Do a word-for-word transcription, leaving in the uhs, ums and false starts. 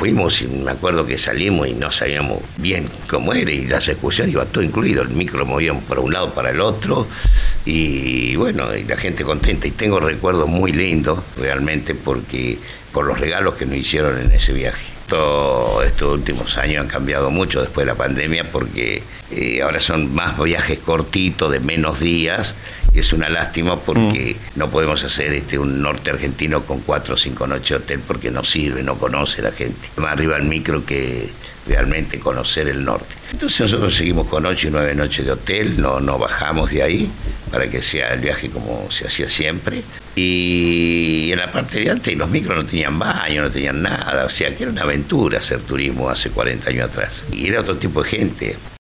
fuimos y me acuerdo que salimos y no sabíamos bien cómo era, y las excursiones iba todo incluido, el micro movíamos para un lado, para el otro, y bueno, y la gente contenta, y tengo recuerdos muy lindos realmente porque por los regalos que nos hicieron en ese viaje. Todo, estos últimos años han cambiado mucho después de la pandemia porque eh, ahora son más viajes cortitos de menos días, y es una lástima porque mm. no podemos hacer este un norte argentino con cuatro o cinco noches de hotel porque no sirve, no conoce la gente. Más arriba el micro que realmente conocer el norte. Entonces nosotros seguimos con ocho y nueve noches de hotel, no, no bajamos de ahí para que sea el viaje como se hacía siempre. Y en la parte de antes los micros no tenían baño, no tenían nada, o sea que era una aventura hacer turismo hace cuarenta años atrás. Y era otro tipo de gente.